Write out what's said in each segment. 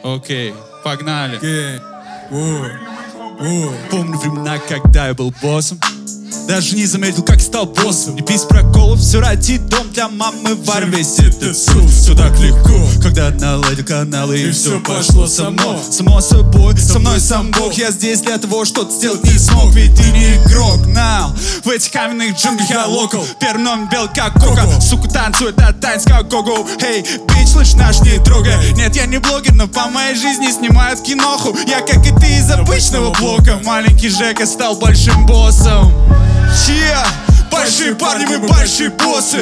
Окей, погнали. Помню времена, когда я был боссом. Даже не заметил, как стал боссом. Не пись проколов, все ради дом для мамы. Варим весь этот суд. Все так легко, когда наладил каналы, и все пошло само. Само собой, со мной сам Бог. Я здесь для того, что-то сделать не смог. Ведь ты не игрок, now. В этих каменных джунглях я локал. Первый номер белый, как кока. Сука танцует, а танец как го-го. Эй, бич, слышь, наш не трогай. Нет, я не блогер, но по моей жизни снимают киноху. Я, как и ты, из обычного блока. Маленький Жека стал большим боссом. Большие парни, мы большие боссы.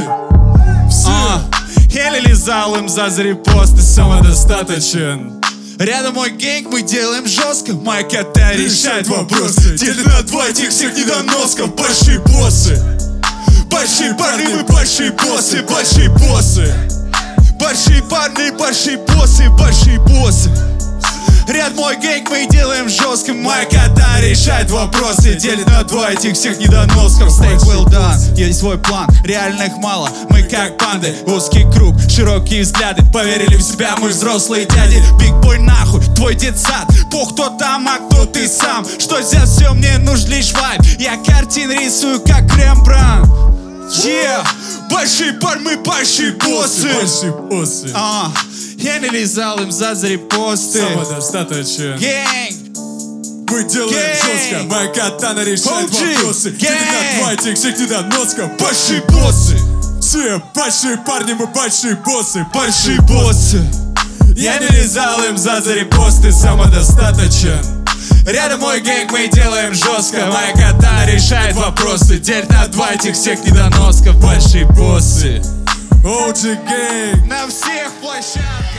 Еле лизал им за репосты, самодостаточен. Рядом мой гэнг, мы делаем жестко. Моя кота решает вопросы. Делит на два этих всех недоносков. Большие боссы. Большие парни, мы большие боссы. Большие боссы. Большие парни, большие боссы. Большие боссы. Ряд мой гэнг, мы делаем жестко. Моя кота решает вопросы. Делит на два этих всех недоносков. Steak well done, есть свой план. Реальных мало, мы как панды. Узкий круг, широкие взгляды. Поверили в себя, мы взрослые дяди. Биг бой нахуй, твой детсад. Пух, кто там, а кто ты сам. Что здесь все, мне нужен лишь вайб. Я картин рисую, как Рембрандт. Большие парни, мы большие боссы. Большие боссы. Я не лизал им за репосты. Самодостаточен. Гэнг. Мы делаем жестко. Моя катана решает вопросы. Делит на два этих всех недоносков. Большие боссы. Все большие парни, мы большие боссы. Большие боссы. Я не лизал им за репосты. Самодостаточен. Рядом мой гэнг, мы делаем жестко. Моя кота решает вопросы. Делит на два этих всех недоносков. Большие боссы. OG Gang. На всех площадках.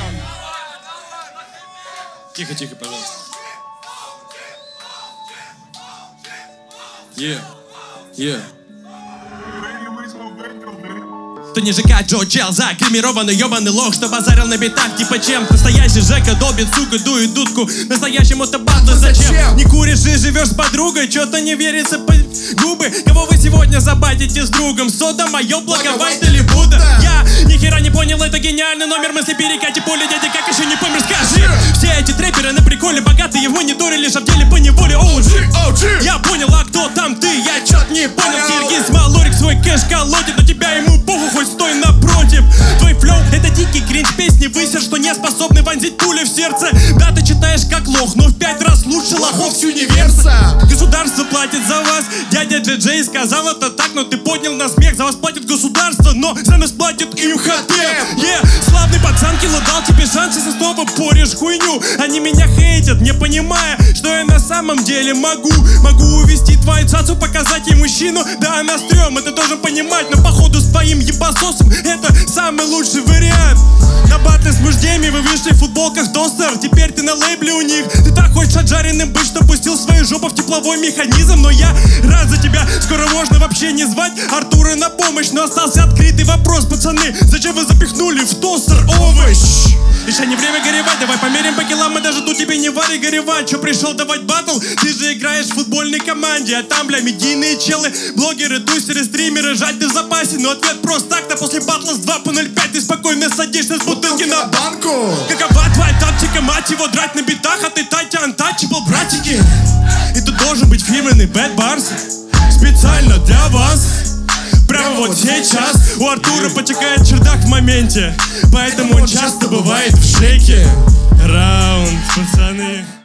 Тихо, тихо, пожалуйста. Ты не ЖК Джо Чел, загримированный ебаный лох, что базарил на битах, типа чем. Настоящий Жека долбит, сука, дует дудку. Настоящему-то батлы зачем? Не куришь и живешь с подругой, чё-то не верится по губы. Кого вы сегодня забатите с другом? Сода, моё благо, Вайт или Будда? Я нихера не понял, это гениальный номер. Мысли перекати поле, дядя, как еще не помнишь, скажи. Все эти трэперы на приколе, богатые его не дурили, шавдели по неволе. OG, я понял, а кто там ты? Я чё-то не понял. Киргиз Малорик свой кэш колотит, но тебя ему похуй, хоть стой напротив. Твой флоу — это дикий кринж, песни высер, что не способны вонзить пули в сердце. Да, ты читаешь как лох, но в 5 раз лучше лохов с универса. Государство платит за вас. Дядя Джей сказал это так, но ты поднял на смех. За вас платит государство, но за нас платит МХТ. Славный пацан Кило дал тебе шанс, если снова порешь хуйню. Они меня хейтят, не понимая, что я на самом деле могу. Могу увести твою цацу, показать ей мужчину. Да, она стрём, это должен понимать, но походу с твоим ебасосом это самый лучший вариант. На батле с муждями вы вышли в футболках тостер. Теперь ты на лейбле у них. Ты так хочешь отжаренным быть, что пустил свою жопу в тепловой механизм. Но я рад за тебя, скоро можно вообще не звать Артура на помощь. Но остался открытый вопрос, пацаны, зачем вы запихнули в тостер овощ? Еще не время горевать, давай померим по килам. Мы даже тут тебе не вари горевать. Че пришел давать батл? Ты же играешь в футбольной команде, а там, бля, медийные челы, блогеры, тусеры, стримеры. Жаль, ты в запасе, но ответ прост так-то. После батла с 2 по 0,5 ты спокойно садишься с бутылки на банку. Какова твоя тактика, мать его, драть на битах, а ты Тати Untouchable, братики. И тут должен быть фирменный Bad Bars специально для вас. Прямо вот сейчас у Артура потекает чердак в моменте, поэтому он часто бывает в шейке. Раунд, пацаны.